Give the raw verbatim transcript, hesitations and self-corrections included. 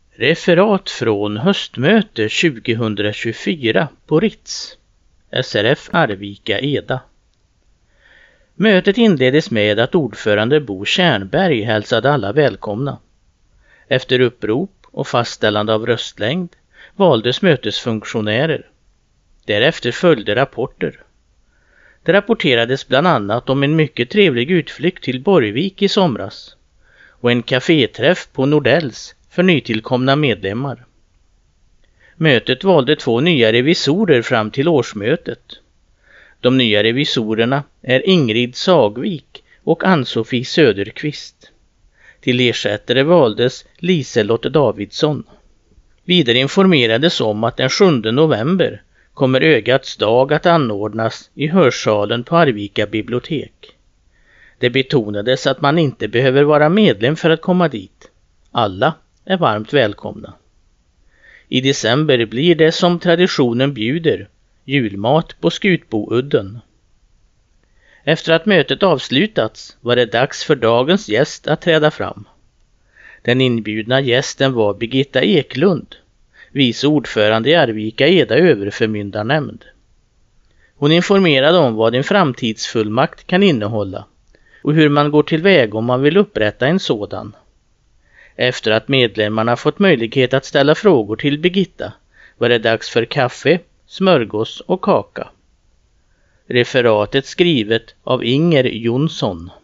Referat från höstmöte tjugohundratjugofyra på Ritz, S R F Arvika Eda. Mötet inleddes med att ordförande Bo Tjärnberg hälsade alla välkomna. Efter upprop och fastställande av röstlängd valdes mötesfunktionärer. Därefter följde rapporter. Det rapporterades bland annat om en mycket trevlig utflykt till Borgvik i somras och en kaféträff på Nordells för nytillkomna medlemmar. Mötet valde två nya revisorer fram till årsmötet. De nya revisorerna är Ingrid Sagvik och Ann-Sofie Söderqvist. Till ersättare valdes Liselott Davidsson. Vidare informerades om att den sjunde november kommer Ögats dag att anordnas i hörsalen på Arvika bibliotek. Det betonades att man inte behöver vara medlem för att komma dit. Alla är varmt välkomna. I december blir det som traditionen bjuder julmat på Skutboudden. Efter att mötet avslutats var det dags för dagens gäst att träda fram. Den inbjudna gästen var Birgitta Eklund, vice ordförande i Arvika Eda överförmyndarnämnd. Hon informerade om vad en framtidsfullmakt kan innehålla och hur man går tillväga om man vill upprätta en sådan. Efter att medlemmarna fått möjlighet att ställa frågor till Birgitta var det dags för kaffe, smörgås och kaka. Referatet skrivet av Inger Jonsson.